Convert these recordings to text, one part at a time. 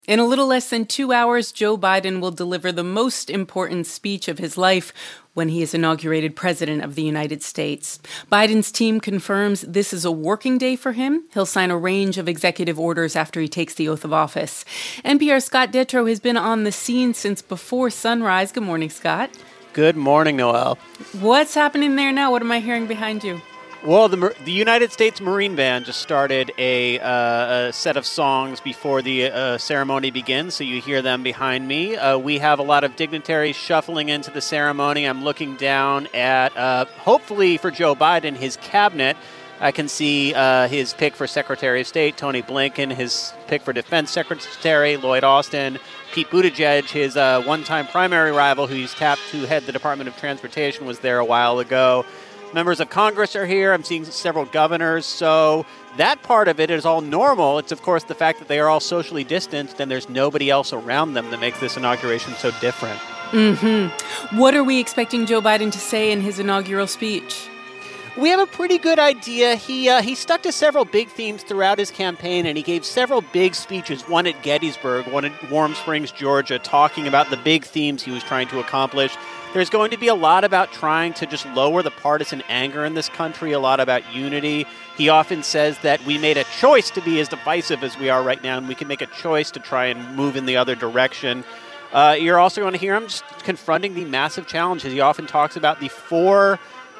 In a little less than 2 hours, Joe Biden will deliver the most important speech of his life when he is inaugurated president of the United States. Biden's team confirms this is a working day for him. He'll sign a range of executive orders after he takes the oath of office. NPR's Scott Detrow has been on the scene since before sunrise. Good morning, Scott. Good morning, Noelle. What's happening there now? What am I hearing behind you? Well, the United States Marine Band just started a set of songs before the ceremony begins, so you hear them behind me. We have a lot of dignitaries shuffling into the ceremony. I'm looking down at, hopefully for Joe Biden, his cabinet. I can see his pick for Secretary of State, Tony Blinken, his pick for Defense Secretary, Lloyd Austin, Pete Buttigieg, his one-time primary rival who he's tapped to head the Department of Transportation, was there a while ago. Members of Congress are here. I'm seeing several governors. So that part of it is all normal. It's, of course, the fact that they are all socially distanced and there's nobody else around them that makes this inauguration so different. What are we expecting Joe Biden to say in his inaugural speech? We have a pretty good idea. He stuck to several big themes throughout his campaign, and he gave several big speeches, one at Gettysburg, one at Warm Springs, Georgia, talking about the big themes he was trying to accomplish. There's going to be a lot about trying to just lower the partisan anger in this country, a lot about unity. He often says that we made a choice to be as divisive as we are right now, and we can make a choice to try and move in the other direction. You're also going to hear him just confronting the massive challenges. He often talks about the four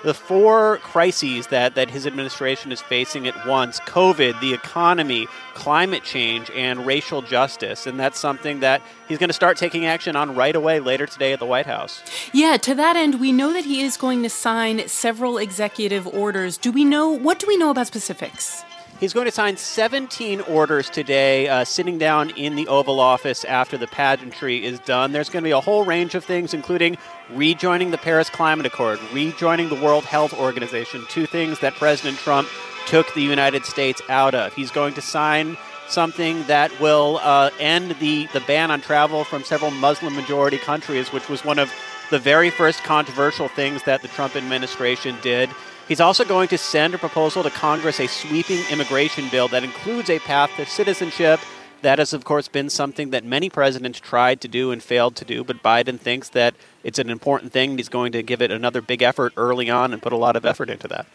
crises that his administration is facing at once: COVID, the economy, climate change, and racial justice. And that's something that he's going to start taking action on right away later today at the White House. Yeah, to that end, we know that he is going to sign several executive orders. What do we know about specifics? He's going to sign 17 orders today, sitting down in the Oval Office after the pageantry is done. There's going to be a whole range of things, including rejoining the Paris Climate Accord, rejoining the World Health Organization, two things that President Trump took the United States out of. He's going to sign something that will end the ban on travel from several Muslim-majority countries, which was one of the very first controversial things that the Trump administration did. He's also going to send a proposal to Congress, a sweeping immigration bill that includes a path to citizenship. That has, of course, been something that many presidents tried to do and failed to do, but Biden thinks that it's an important thing. He's going to give it another big effort early on and put a lot of effort into that.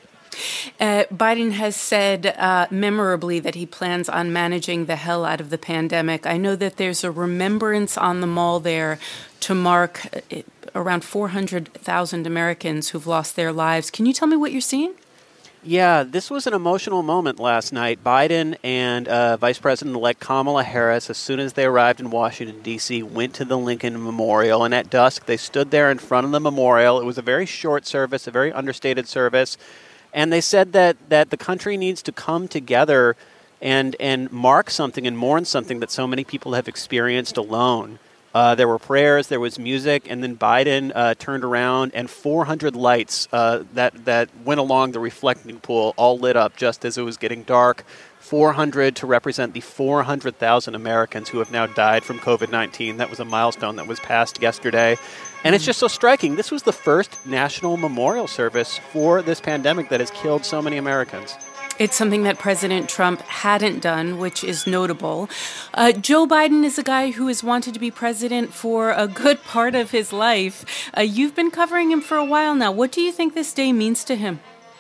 Biden has said memorably that he plans on managing the hell out of the pandemic. I know that there's a remembrance on the Mall there to mark around 400,000 Americans who've lost their lives. Can you tell me what you're seeing? Yeah, this was an emotional moment last night. Biden and Vice President-elect Kamala Harris, as soon as they arrived in Washington, D.C., went to the Lincoln Memorial. And at dusk, they stood there in front of the memorial. It was a very short service, a very understated service. And they said that the country needs to come together and mark something and mourn something that so many people have experienced alone. There were prayers, there was music, and then Biden turned around and 400 lights that went along the reflecting pool all lit up just as it was getting dark. 400 to represent the 400,000 Americans who have now died from COVID-19. That was a milestone that was passed yesterday. And it's just so striking. This was the first national memorial service for this pandemic that has killed so many Americans. It's something that President Trump hadn't done, which is notable. Joe Biden is a guy who has wanted to be president for a good part of his life. You've been covering him for a while now. What do you think this day means to him?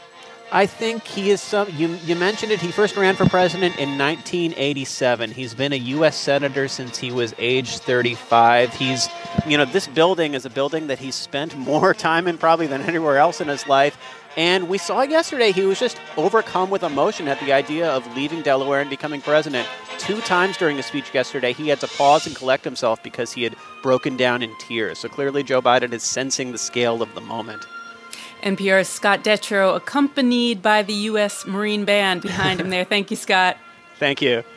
I think he is you mentioned it. He first ran for president in 1987. He's been a U.S. senator since he was age 35. This building is a building that he's spent more time in probably than anywhere else in his life. And we saw yesterday he was just overcome with emotion at the idea of leaving Delaware and becoming president. 2 times during the speech yesterday, he had to pause and collect himself because he had broken down in tears. So clearly Joe Biden is sensing the scale of the moment. NPR's Scott Detrow, accompanied by the U.S. Marine Band behind him there. Thank you, Scott. Thank you.